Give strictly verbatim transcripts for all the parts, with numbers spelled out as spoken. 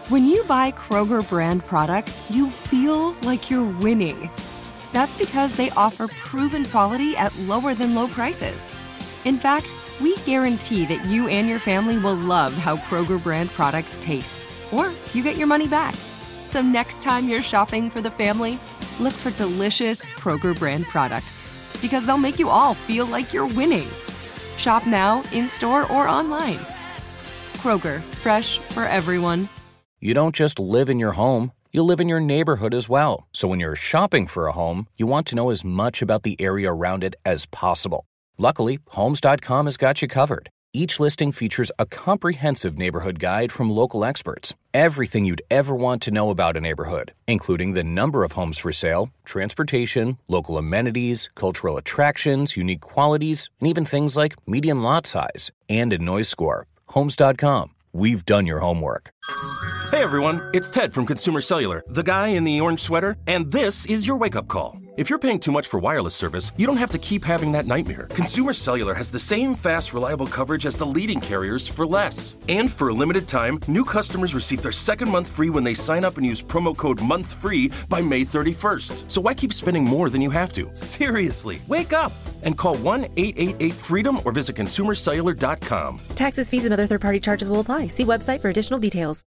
When you buy Kroger brand products, you feel like you're winning. That's because they offer proven quality at lower than low prices. In fact, we guarantee that you and your family will love how Kroger brand products taste, or you get your money back. So next time you're shopping for the family, look for delicious Kroger brand products, because they'll make you all feel like you're winning. Shop now, in-store, or online. Kroger, fresh for everyone. You don't just live in your home, you live in your neighborhood as well. So when you're shopping for a home, you want to know as much about the area around it as possible. Luckily, Homes dot com has got you covered. Each listing features a comprehensive neighborhood guide from local experts. Everything you'd ever want to know about a neighborhood, including the number of homes for sale, transportation, local amenities, cultural attractions, unique qualities, and even things like median lot size and a noise score. Homes dot com. We've done your homework. Hey everyone, it's Ted from Consumer Cellular, the guy in the orange sweater, and this is your wake-up call. If you're paying too much for wireless service, you don't have to keep having that nightmare. Consumer Cellular has the same fast, reliable coverage as the leading carriers for less. And for a limited time, new customers receive their second month free when they sign up and use promo code MONTHFREE by May thirty-first. So why keep spending more than you have to? Seriously, wake up and call one eight eight eight FREEDOM or visit consumer cellular dot com. Taxes, fees, and other third-party charges will apply. See website for additional details.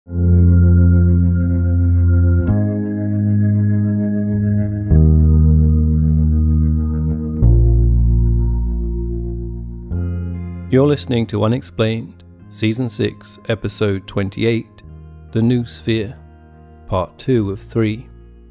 You're listening to Unexplained, Season six, Episode twenty-eight, The Noosphere, Part two of three.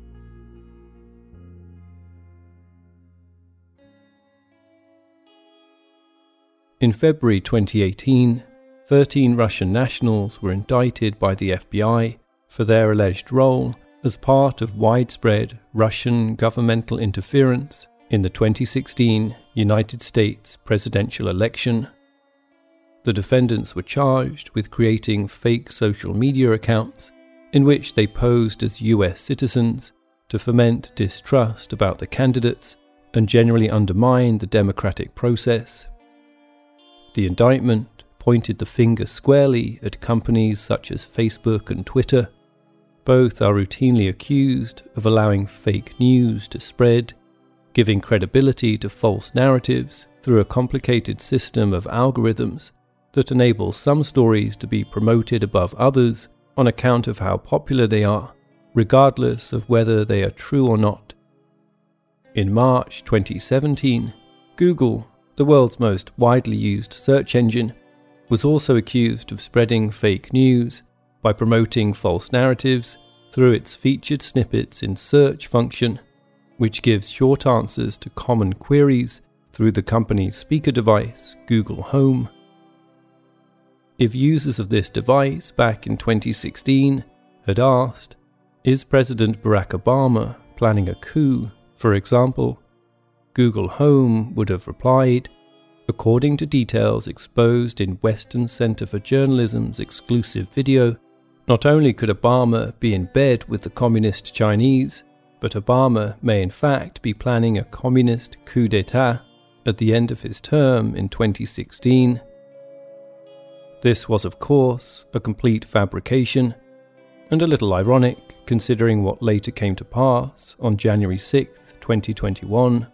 In February twenty eighteen, thirteen Russian nationals were indicted by the F B I for their alleged role as part of widespread Russian governmental interference in the twenty sixteen United States presidential election. The defendants were charged with creating fake social media accounts in which they posed as U S citizens to foment distrust about the candidates and generally undermine the democratic process. The indictment pointed the finger squarely at companies such as Facebook and Twitter. Both are routinely accused of allowing fake news to spread, giving credibility to false narratives through a complicated system of algorithms that enable some stories to be promoted above others on account of how popular they are, regardless of whether they are true or not. In March twenty seventeen, Google, the world's most widely used search engine, was also accused of spreading fake news by promoting false narratives through its featured snippets in search function, which gives short answers to common queries through the company's speaker device, Google Home. If users of this device back in twenty sixteen had asked, "Is President Barack Obama planning a coup, for example?" Google Home would have replied, "According to details exposed in Western Center for Journalism's exclusive video, not only could Obama be in bed with the communist Chinese, but Obama may in fact be planning a communist coup d'etat at the end of his term in twenty sixteen. This was, of course, a complete fabrication, and a little ironic considering what later came to pass on January sixth, twenty twenty-one.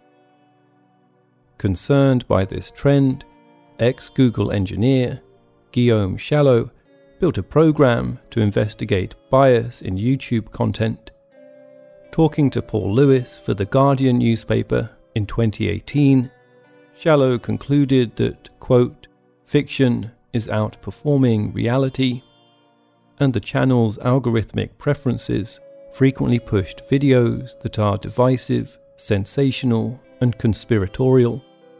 Concerned by this trend, ex-Google engineer Guillaume Chalot built a program to investigate bias in YouTube content. Talking to Paul Lewis for The Guardian newspaper in twenty eighteen, Chalot concluded that, quote, "fiction is outperforming reality," and the channel's algorithmic preferences frequently pushed videos that are divisive, sensational, and conspiratorial.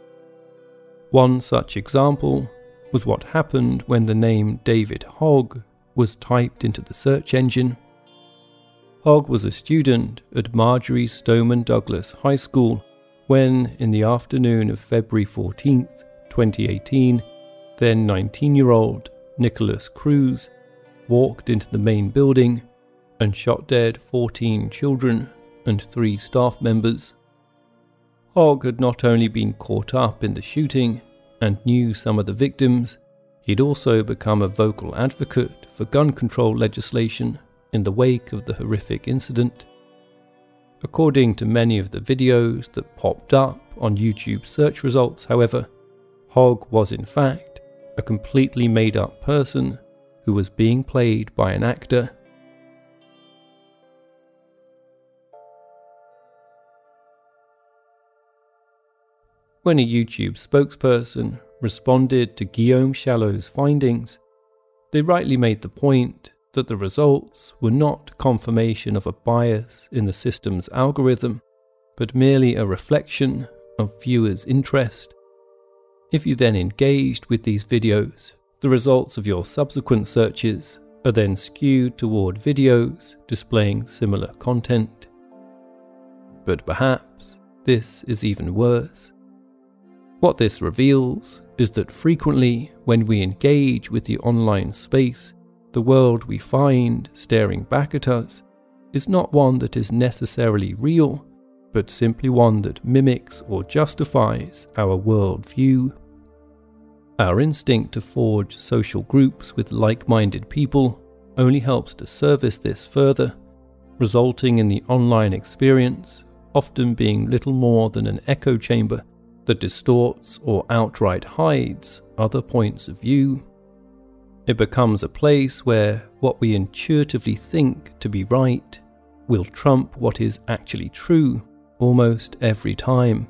One such example was what happened when the name David Hogg was typed into the search engine. Hogg was a student at Marjory Stoneman Douglas High School when, in the afternoon of February fourteenth, twenty eighteen, then nineteen-year-old Nicholas Cruz walked into the main building and shot dead fourteen children and three staff members. Hogg had not only been caught up in the shooting and knew some of the victims, he'd also become a vocal advocate for gun control legislation in the wake of the horrific incident. According to many of the videos that popped up on YouTube search results, however, Hogg was in fact a completely made-up person who was being played by an actor. When a YouTube spokesperson responded to Guillaume Chalot's findings, they rightly made the point that the results were not confirmation of a bias in the system's algorithm, but merely a reflection of viewers' interest. If you then engaged with these videos, the results of your subsequent searches are then skewed toward videos displaying similar content. But perhaps this is even worse. What this reveals is that frequently when we engage with the online space, the world we find staring back at us is not one that is necessarily real, but simply one that mimics or justifies our worldview. Our instinct to forge social groups with like-minded people only helps to service this further, resulting in the online experience often being little more than an echo chamber that distorts or outright hides other points of view. It becomes a place where what we intuitively think to be right will trump what is actually true almost every time.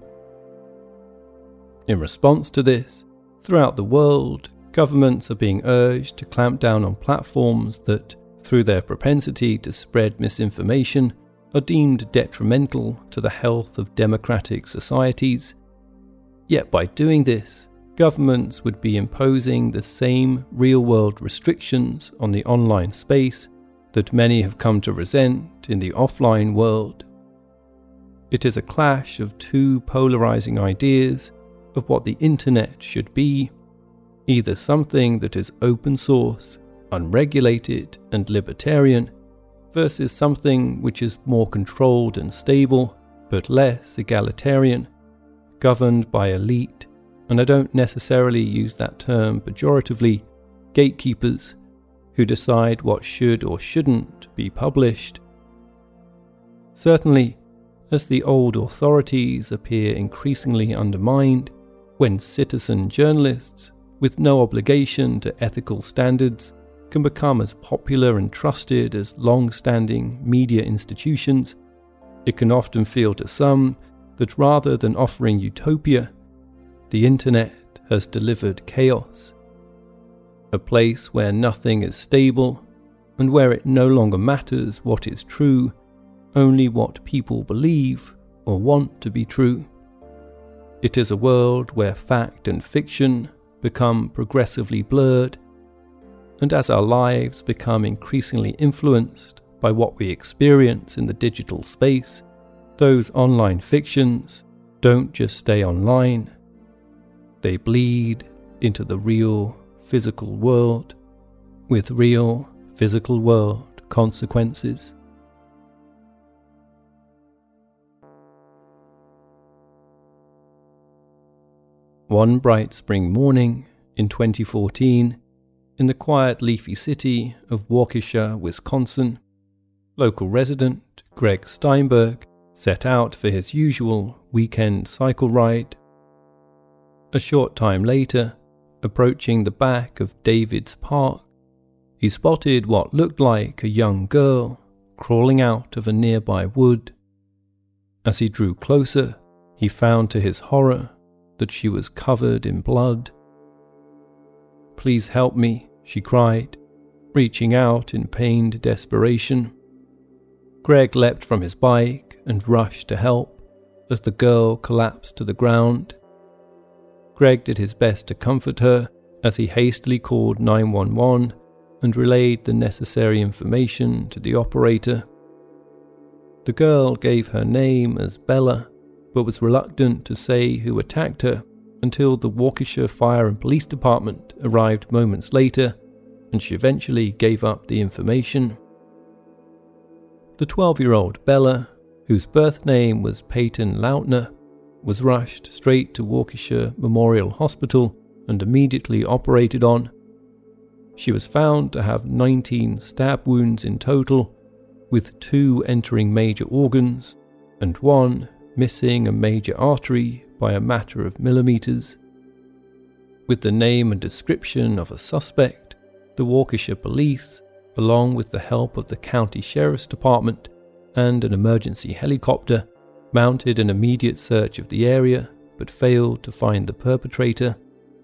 In response to this, throughout the world, governments are being urged to clamp down on platforms that, through their propensity to spread misinformation, are deemed detrimental to the health of democratic societies. Yet by doing this, governments would be imposing the same real-world restrictions on the online space that many have come to resent in the offline world. It is a clash of two polarizing ideas of what the internet should be, either something that is open source, unregulated and libertarian, versus something which is more controlled and stable, but less egalitarian, governed by elite, and I don't necessarily use that term pejoratively, gatekeepers, who decide what should or shouldn't be published. Certainly, as the old authorities appear increasingly undermined, when citizen journalists, with no obligation to ethical standards, can become as popular and trusted as long-standing media institutions, it can often feel to some that rather than offering utopia, the internet has delivered chaos. A place where nothing is stable, and where it no longer matters what is true, only what people believe or want to be true. It is a world where fact and fiction become progressively blurred, and as our lives become increasingly influenced by what we experience in the digital space, those online fictions don't just stay online. They bleed into the real physical world, with real physical world consequences. One bright spring morning in twenty fourteen, in the quiet leafy city of Waukesha, Wisconsin, local resident Greg Steinberg set out for his usual weekend cycle ride. A short time later, approaching the back of David's Park, he spotted what looked like a young girl crawling out of a nearby wood. As he drew closer, he found to his horror that she was covered in blood. "Please help me," she cried, reaching out in pained desperation. Greg leapt from his bike and rushed to help as the girl collapsed to the ground. Greg did his best to comfort her as he hastily called nine one one and relayed the necessary information to the operator. The girl gave her name as Bella, but was reluctant to say who attacked her until the Waukesha Fire and Police Department arrived moments later, and she eventually gave up the information. The twelve-year-old Bella, whose birth name was Peyton Lautner, was rushed straight to Waukesha Memorial Hospital and immediately operated on. She was found to have nineteen stab wounds in total, with two entering major organs and one missing a major artery by a matter of millimeters. With the name and description of a suspect, the Waukesha Police, along with the help of the County Sheriff's Department and an emergency helicopter, mounted an immediate search of the area but failed to find the perpetrator.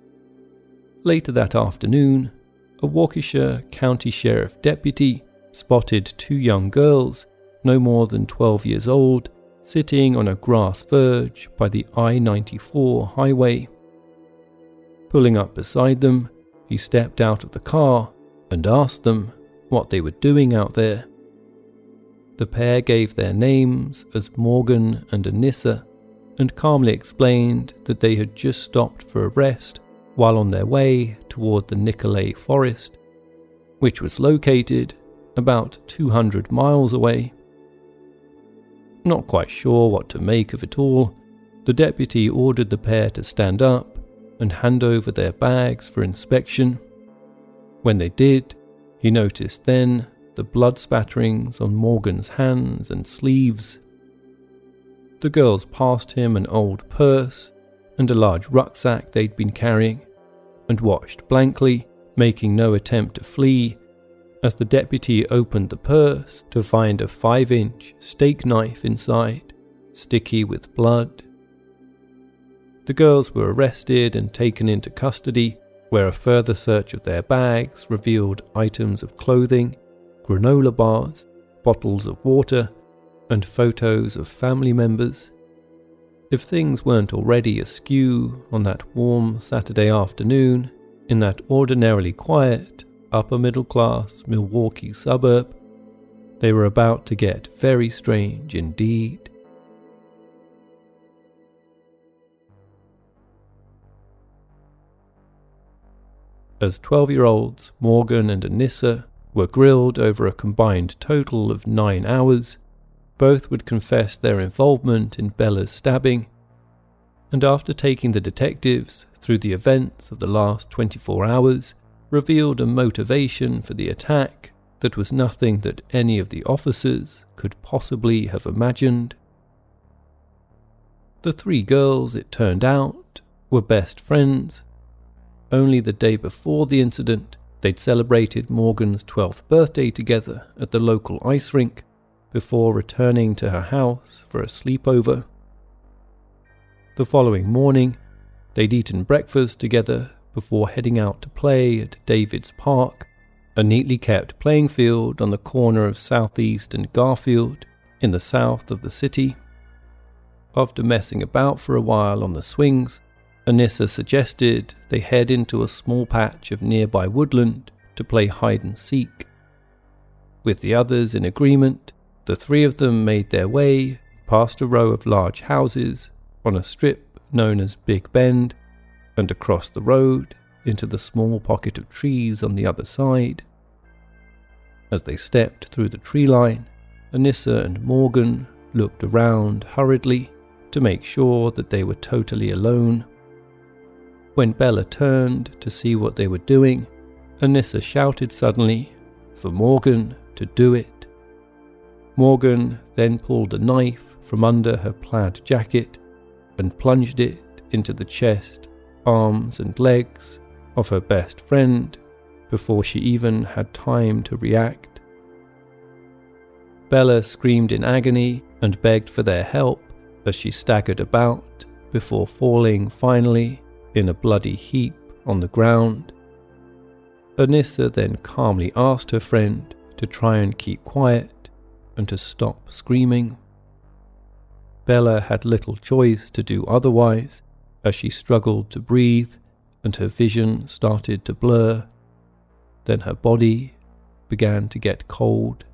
Later that afternoon, a Waukesha County Sheriff deputy spotted two young girls, no more than twelve years old, sitting on a grass verge by the I ninety-four highway. Pulling up beside them, he stepped out of the car and asked them what they were doing out there. The pair gave their names as Morgan and Anissa and calmly explained that they had just stopped for a rest while on their way toward the Nicolet Forest, which was located about two hundred miles away. Not quite sure what to make of it all, the deputy ordered the pair to stand up and hand over their bags for inspection. When they did, he noticed then the blood spatterings on Morgan's hands and sleeves. The girls passed him an old purse and a large rucksack they'd been carrying, and watched blankly, making no attempt to flee, as the deputy opened the purse to find a five-inch steak knife inside, sticky with blood. The girls were arrested and taken into custody, where a further search of their bags revealed items of clothing, granola bars, bottles of water, and photos of family members. If things weren't already askew on that warm Saturday afternoon, in that ordinarily quiet, upper-middle-class Milwaukee suburb, they were about to get very strange indeed. As twelve-year-olds, Morgan and Anissa were grilled over a combined total of nine hours. Both would confess their involvement in Bella's stabbing, and after taking the detectives through the events of the last twenty-four hours, revealed a motivation for the attack that was nothing that any of the officers could possibly have imagined. The three girls, it turned out, were best friends. Only the day before the incident, they'd celebrated Morgan's twelfth birthday together at the local ice rink, before returning to her house for a sleepover. The following morning, they'd eaten breakfast together before heading out to play at David's Park, a neatly kept playing field on the corner of Southeast and Garfield in the south of the city. After messing about for a while on the swings, Anissa suggested they head into a small patch of nearby woodland to play hide-and-seek. With the others in agreement, the three of them made their way past a row of large houses on a strip known as Big Bend, and across the road into the small pocket of trees on the other side. As they stepped through the tree line, Anissa and Morgan looked around hurriedly to make sure that they were totally alone. When Bella turned to see what they were doing, Anissa shouted suddenly for Morgan to do it. Morgan then pulled a knife from under her plaid jacket and plunged it into the chest, arms and legs of her best friend before she even had time to react. Bella screamed in agony and begged for their help as she staggered about before falling finally in a bloody heap on the ground. Anissa then calmly asked her friend to try and keep quiet and to stop screaming. Bella had little choice to do otherwise as she struggled to breathe and her vision started to blur. Then her body began to get cold.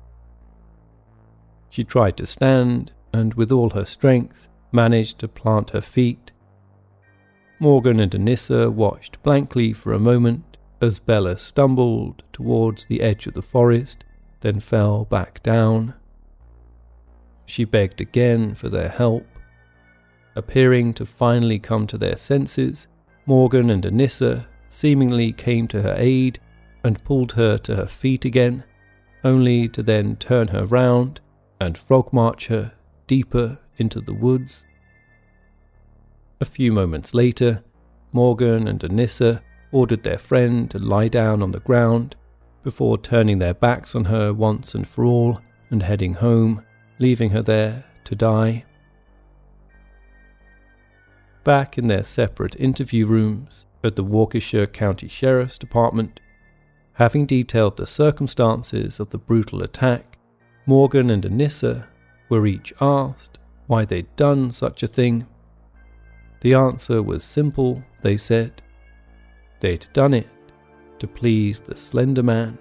She tried to stand and with all her strength managed to plant her feet. Morgan and Anissa watched blankly for a moment as Bella stumbled towards the edge of the forest, then fell back down. She begged again for their help. Appearing to finally come to their senses, Morgan and Anissa seemingly came to her aid and pulled her to her feet again, only to then turn her round and frog march her deeper into the woods. A few moments later, Morgan and Anissa ordered their friend to lie down on the ground before turning their backs on her once and for all and heading home, leaving her there to die. Back in their separate interview rooms at the Waukesha County Sheriff's Department, having detailed the circumstances of the brutal attack, Morgan and Anissa were each asked why they'd done such a thing. The answer was simple, they said. They'd done it to please the Slender Man.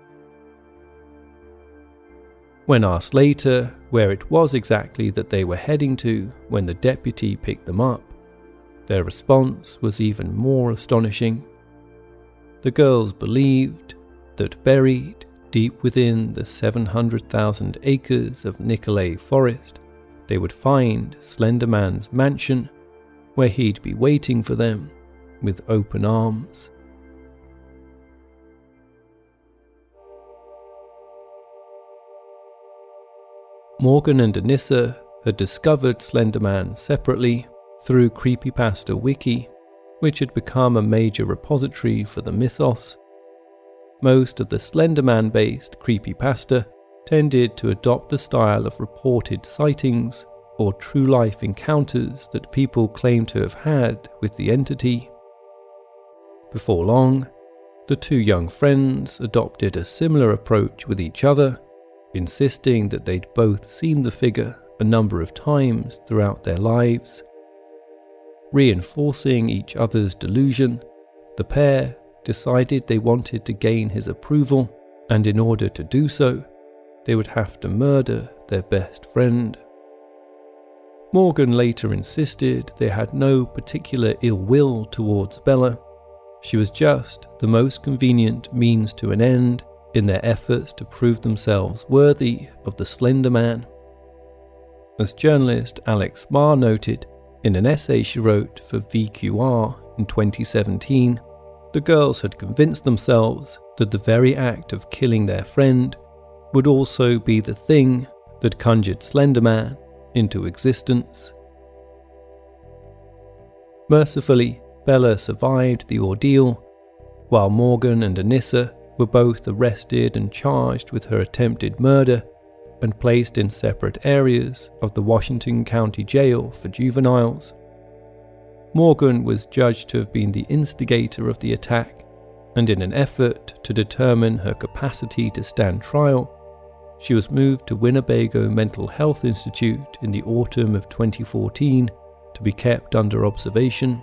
When asked later where it was exactly that they were heading to when the deputy picked them up, their response was even more astonishing. The girls believed that buried deep within the seven hundred thousand acres of Nicolet Forest, they would find Slender Man's mansion, where he'd be waiting for them with open arms. Morgan and Anissa had discovered Slender Man separately through Creepypasta Wiki, which had become a major repository for the mythos. Most of the Slender Man-based creepypasta tended to adopt the style of reported sightings or true-life encounters that people claim to have had with the entity. Before long, the two young friends adopted a similar approach with each other, insisting that they'd both seen the figure a number of times throughout their lives. Reinforcing each other's delusion, the pair decided they wanted to gain his approval, and in order to do so, they would have to murder their best friend. Morgan later insisted they had no particular ill will towards Bella. She was just the most convenient means to an end in their efforts to prove themselves worthy of the Slender Man. As journalist Alex Marr noted in an essay she wrote for V Q R in twenty seventeen, the girls had convinced themselves that the very act of killing their friend would also be the thing that conjured Slender Man into existence. Mercifully, Bella survived the ordeal, while Morgan and Anissa were both arrested and charged with her attempted murder and placed in separate areas of the Washington County Jail for juveniles. Morgan was judged to have been the instigator of the attack, and in an effort to determine her capacity to stand trial, she was moved to Winnebago Mental Health Institute in the autumn of twenty fourteen to be kept under observation.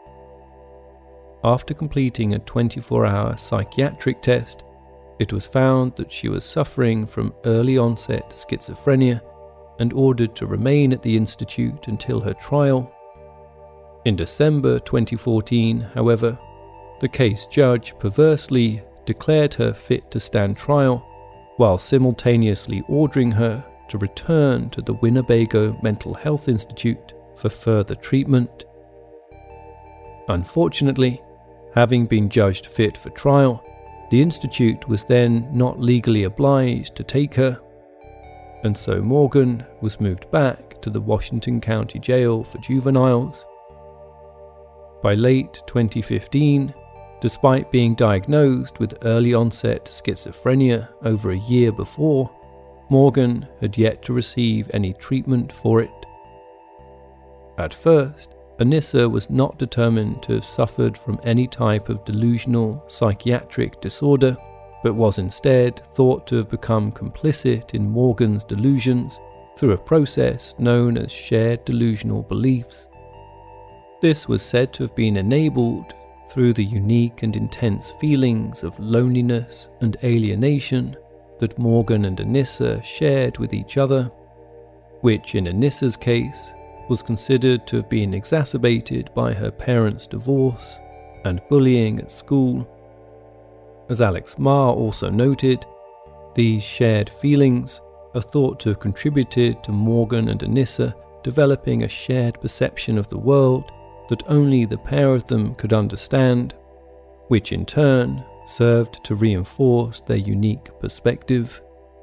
After completing a twenty-four hour psychiatric test, it was found that she was suffering from early-onset schizophrenia and ordered to remain at the institute until her trial. In December twenty fourteen, however, the case judge perversely declared her fit to stand trial, while simultaneously ordering her to return to the Winnebago Mental Health Institute for further treatment. Unfortunately, having been judged fit for trial, the institute was then not legally obliged to take her, and so Morgan was moved back to the Washington County Jail for juveniles. By late twenty fifteen, despite being diagnosed with early-onset schizophrenia over a year before, Morgan had yet to receive any treatment for it. At first, Anissa was not determined to have suffered from any type of delusional psychiatric disorder, but was instead thought to have become complicit in Morgan's delusions through a process known as shared delusional beliefs. This was said to have been enabled through the unique and intense feelings of loneliness and alienation that Morgan and Anissa shared with each other, which in Anissa's case was considered to have been exacerbated by her parents' divorce and bullying at school. As Alex Marr also noted, these shared feelings are thought to have contributed to Morgan and Anissa developing a shared perception of the world that only the pair of them could understand, which in turn served to reinforce their unique perspective.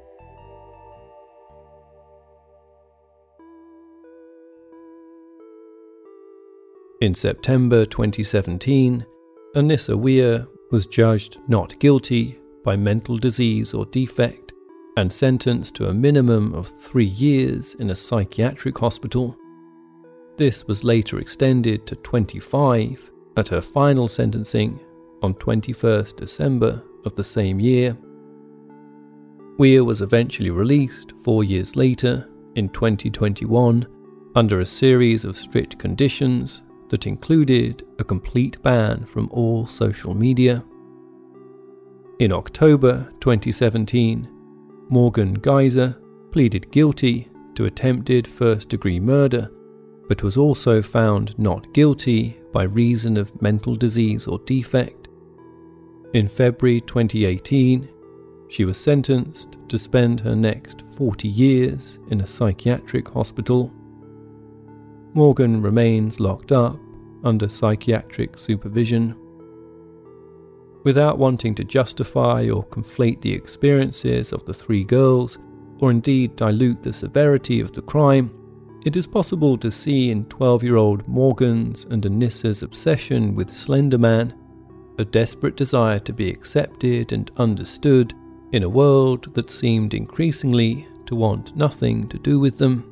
In September twenty seventeen, Anissa Weier was judged not guilty by mental disease or defect and sentenced to a minimum of three years in a psychiatric hospital. This was later extended to twenty-five at her final sentencing on twenty-first December of the same year. Weier was eventually released four years later in twenty twenty-one under a series of strict conditions that included a complete ban from all social media. In October twenty seventeen, Morgan Geyser pleaded guilty to attempted first-degree murder, but was also found not guilty by reason of mental disease or defect. In February twenty eighteen, she was sentenced to spend her next forty years in a psychiatric hospital. Morgan remains locked up under psychiatric supervision. Without wanting to justify or conflate the experiences of the three girls, or indeed dilute the severity of the crime, it is possible to see in twelve-year-old Morgan's and Anissa's obsession with Slender Man a desperate desire to be accepted and understood in a world that seemed increasingly to want nothing to do with them.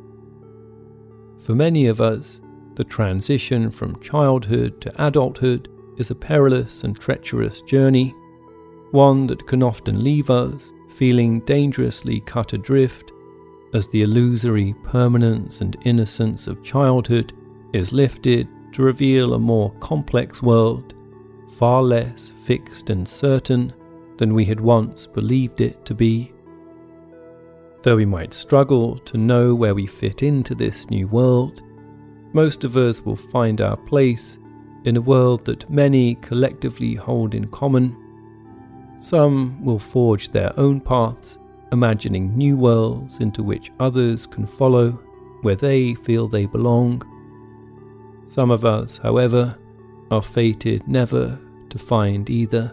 For many of us, the transition from childhood to adulthood is a perilous and treacherous journey, one that can often leave us feeling dangerously cut adrift as the illusory permanence and innocence of childhood is lifted to reveal a more complex world, far less fixed and certain than we had once believed it to be. Though we might struggle to know where we fit into this new world, most of us will find our place in a world that many collectively hold in common. Some will forge their own paths, imagining new worlds into which others can follow, where they feel they belong. Some of us, however, are fated never to find either.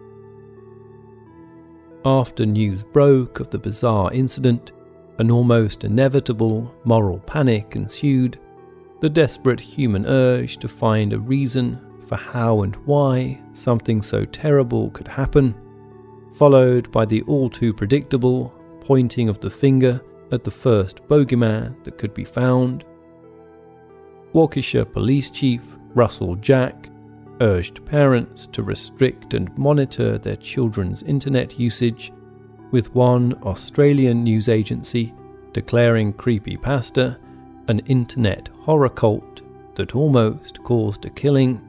After news broke of the bizarre incident, an almost inevitable moral panic ensued. The desperate human urge to find a reason for how and why something so terrible could happen, followed by the all-too predictable pointing of the finger at the first bogeyman that could be found. Waukesha Police Chief Russell Jack urged parents to restrict and monitor their children's internet usage, with one Australian news agency declaring creepypasta an internet horror cult that almost caused a killing.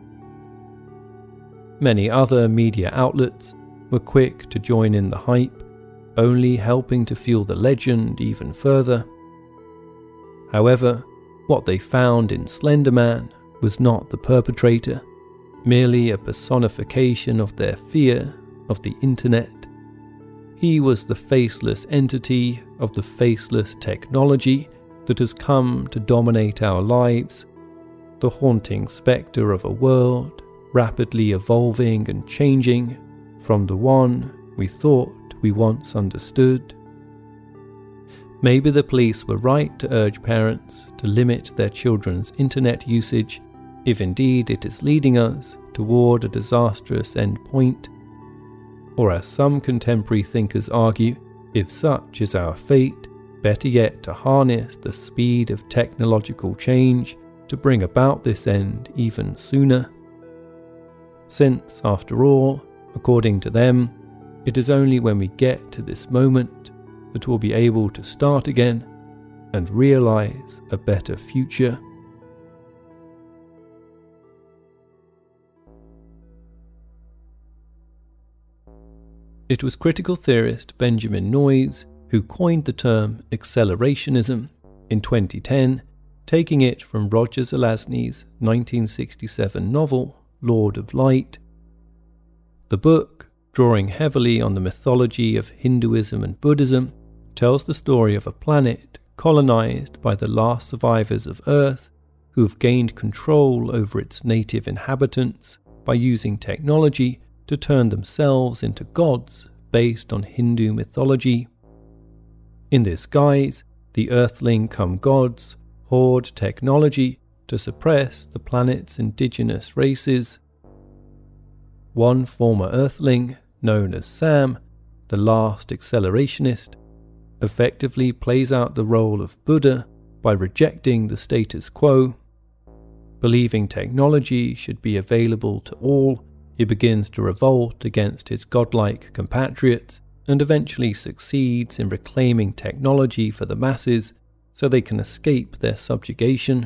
Many other media outlets were quick to join in the hype, only helping to fuel the legend even further. However, what they found in Slender Man was not the perpetrator, merely a personification of their fear of the internet. He was the faceless entity of the faceless technology that has come to dominate our lives, the haunting spectre of a world rapidly evolving and changing from the one we thought we once understood. Maybe the police were right to urge parents to limit their children's internet usage, if indeed it is leading us toward a disastrous end point. Or as some contemporary thinkers argue, if such is our fate, better yet to harness the speed of technological change to bring about this end even sooner. Since, after all, according to them, it is only when we get to this moment that we'll be able to start again and realize a better future. It was critical theorist Benjamin Noyes who coined the term accelerationism in twenty ten, taking it from Roger Zelazny's nineteen sixty-seven novel Lord of Light. The book, drawing heavily on the mythology of Hinduism and Buddhism, tells the story of a planet colonized by the last survivors of Earth who have gained control over its native inhabitants by using technology to turn themselves into gods based on Hindu mythology. In this guise, the Earthling-cum-gods hoard technology to suppress the planet's indigenous races. One former Earthling, known as Sam, the last accelerationist, effectively plays out the role of Buddha by rejecting the status quo. Believing technology should be available to all, he begins to revolt against his godlike compatriots and eventually succeeds in reclaiming technology for the masses so they can escape their subjugation.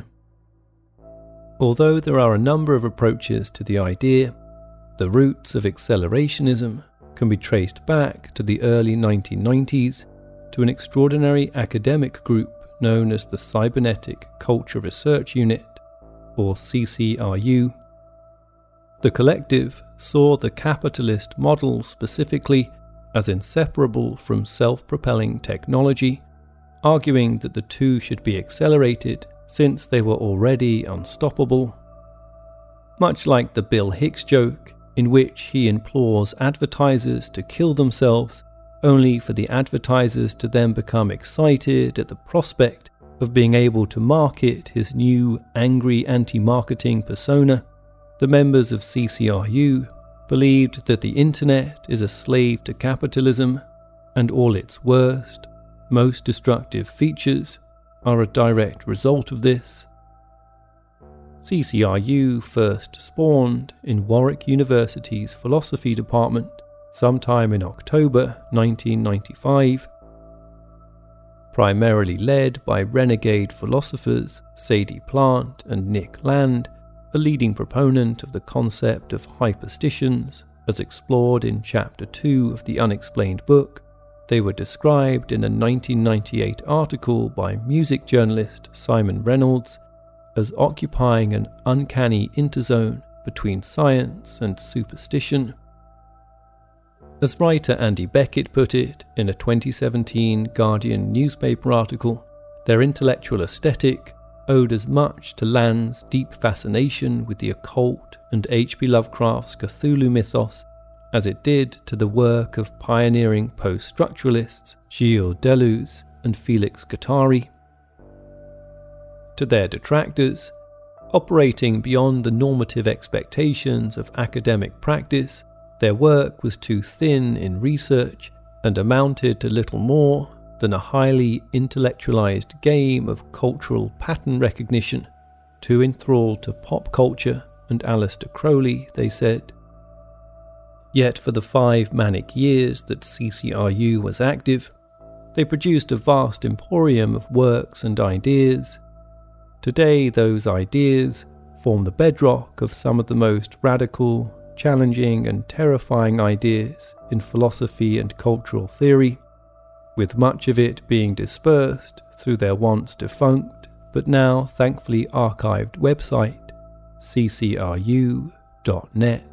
Although there are a number of approaches to the idea, the roots of accelerationism can be traced back to the early nineteen nineties to an extraordinary academic group known as the Cybernetic Culture Research Unit, or C C R U. The collective saw the capitalist model specifically as inseparable from self-propelling technology, arguing that the two should be accelerated since they were already unstoppable. Much like the Bill Hicks joke, in which he implores advertisers to kill themselves, only for the advertisers to then become excited at the prospect of being able to market his new angry anti-marketing persona, the members of C C R U believed that the internet is a slave to capitalism, and all its worst, most destructive features are a direct result of this. C C R U first spawned in Warwick University's philosophy department sometime in October nineteen ninety-five. Primarily led by renegade philosophers Sadie Plant and Nick Land, a leading proponent of the concept of hyperstitions as explored in Chapter two of the Unexplained book, they were described in a nineteen ninety-eight article by music journalist Simon Reynolds as occupying an uncanny interzone between science and superstition. As writer Andy Beckett put it in a twenty seventeen Guardian newspaper article, their intellectual aesthetic owed as much to Land's deep fascination with the occult and H P Lovecraft's Cthulhu mythos as it did to the work of pioneering post-structuralists Gilles Deleuze and Felix Guattari. To their detractors, operating beyond the normative expectations of academic practice, their work was too thin in research and amounted to little more than a highly intellectualized game of cultural pattern recognition, too enthralled to pop culture and Aleister Crowley, they said. Yet for the five manic years that C C R U was active, they produced a vast emporium of works and ideas. Today, those ideas form the bedrock of some of the most radical, challenging and terrifying ideas in philosophy and cultural theory, with much of it being dispersed through their once defunct but now thankfully archived website, c c r u dot net.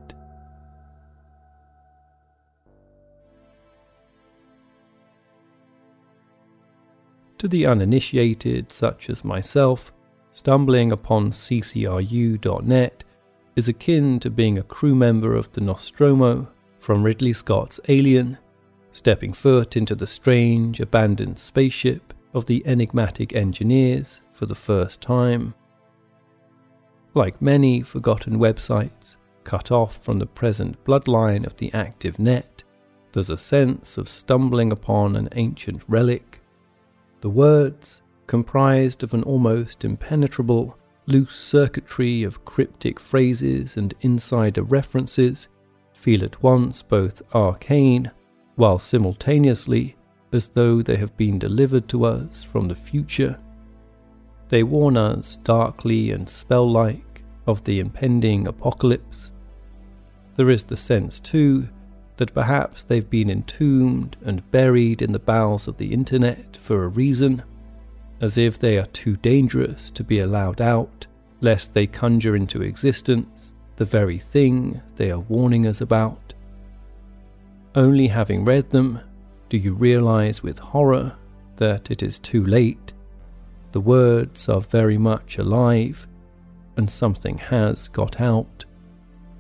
To the uninitiated, such as myself, stumbling upon c c r u dot net is akin to being a crew member of the Nostromo from Ridley Scott's Alien, stepping foot into the strange, abandoned spaceship of the enigmatic engineers for the first time. Like many forgotten websites, cut off from the present bloodline of the active net, there's a sense of stumbling upon an ancient relic. The words, comprised of an almost impenetrable, loose circuitry of cryptic phrases and insider references, feel at once both arcane, while simultaneously as though they have been delivered to us from the future. They warn us darkly and spell-like of the impending apocalypse. There is the sense, too, that perhaps they've been entombed and buried in the bowels of the internet for a reason, as if they are too dangerous to be allowed out, lest they conjure into existence the very thing they are warning us about. Only having read them, do you realize with horror that it is too late. The words are very much alive, and something has got out.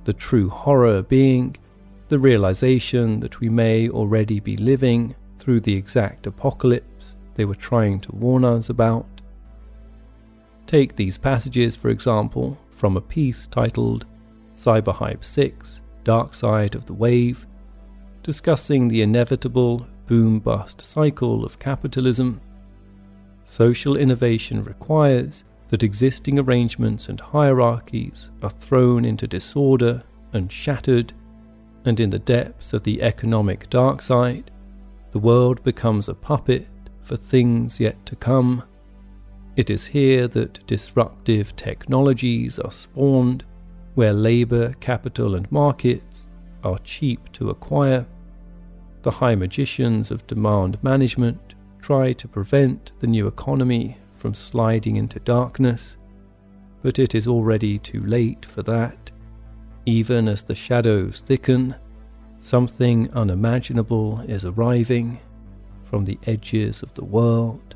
the true horror being the realization that we may already be living through the exact apocalypse they were trying to warn us about. Take these passages, for example, from a piece titled Cyberhype six, Dark Side of the Wave, discussing the inevitable boom-bust cycle of capitalism. Social innovation requires that existing arrangements and hierarchies are thrown into disorder and shattered, and in the depths of the economic dark side, the world becomes a puppet for things yet to come. It is here that disruptive technologies are spawned, where labour, capital and markets are cheap to acquire. The high magicians of demand management try to prevent the new economy from sliding into darkness, but it is already too late for that. Even as the shadows thicken, something unimaginable is arriving from the edges of the world.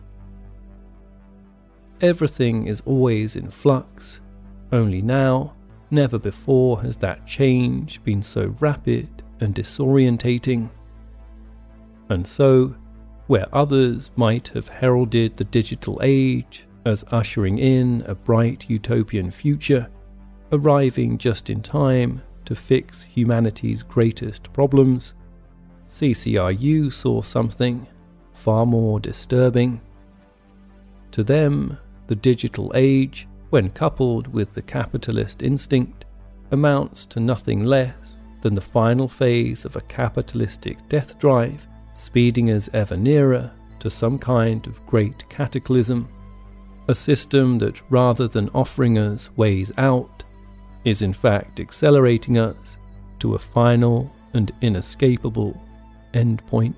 Everything is always in flux, only now, never before has that change been so rapid and disorientating. And so, where others might have heralded the digital age as ushering in a bright utopian future, arriving just in time to fix humanity's greatest problems, C C R U saw something far more disturbing. To them, the digital age, when coupled with the capitalist instinct, amounts to nothing less than the final phase of a capitalistic death drive, speeding us ever nearer to some kind of great cataclysm, a system that, rather than offering us ways out, is in fact accelerating us to a final and inescapable endpoint.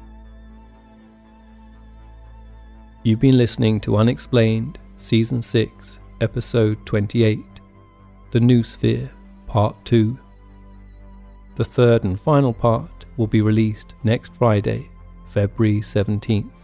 You've been listening to Unexplained, Season six, Episode twenty-eight, The Noosphere, Part two. The third and final part will be released next Friday, February seventeenth.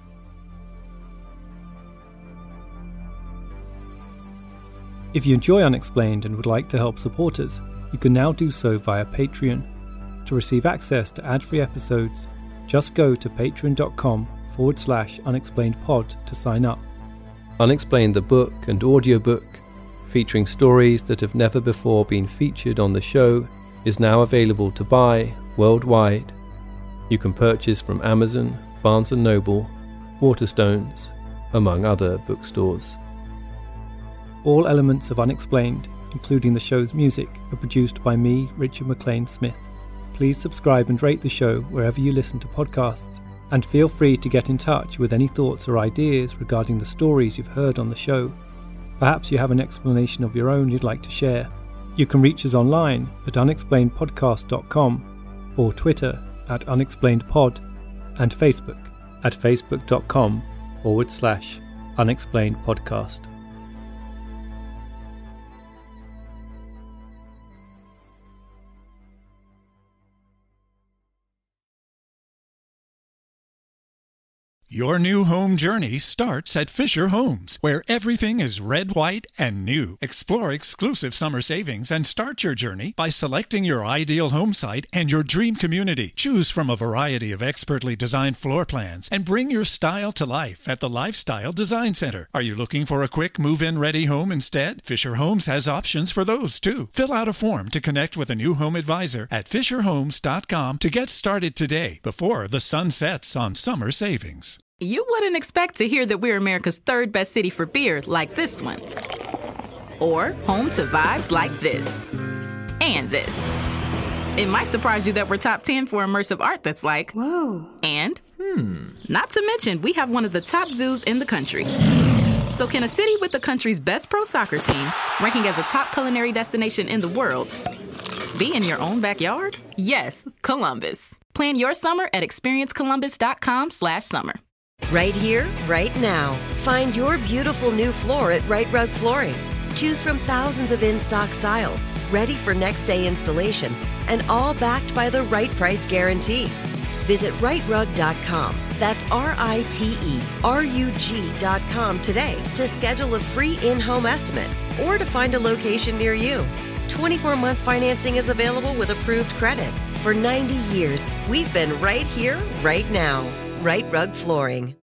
If you enjoy Unexplained and would like to help support us, you can now do so via Patreon. To receive access to ad-free episodes, just go to patreon.com forward slash unexplainedpod to sign up. Unexplained the book and audiobook, featuring stories that have never before been featured on the show, is now available to buy worldwide. You can purchase from Amazon, Barnes and Noble, Waterstones, among other bookstores. All elements of Unexplained, including the show's music, are produced by me, Richard McLean Smith. Please subscribe and rate the show wherever you listen to podcasts, and feel free to get in touch with any thoughts or ideas regarding the stories you've heard on the show. Perhaps you have an explanation of your own you'd like to share. You can reach us online at unexplained podcast dot com or Twitter at unexplainedpod and Facebook at facebook.com forward slash unexplainedpodcast. Your new home journey starts at Fisher Homes, where everything is red, white, and new. Explore exclusive summer savings and start your journey by selecting your ideal home site and your dream community. Choose from a variety of expertly designed floor plans and bring your style to life at the Lifestyle Design Center. Are you looking for a quick move-in ready home instead? Fisher Homes has options for those too. Fill out a form to connect with a new home advisor at fisher homes dot com to get started today before the sun sets on summer savings. You wouldn't expect to hear that we're America's third best city for beer like this one. Or home to vibes like this. And this. It might surprise you that we're top ten for immersive art that's like, whoa. And, hmm. Not to mention, we have one of the top zoos in the country. So can a city with the country's best pro soccer team, ranking as a top culinary destination in the world, be in your own backyard? Yes, Columbus. Plan your summer at experience columbus dot com slash summer. Right here, right now. Find your beautiful new floor at Right Rug Flooring. Choose from thousands of in-stock styles, ready for next day installation, and all backed by the right price guarantee. Visit right rug dot com. That's R I T E R U G dot com today to schedule a free in-home estimate or to find a location near you. twenty-four month financing is available with approved credit. For ninety years, we've been right here, right now. Right Rug Flooring.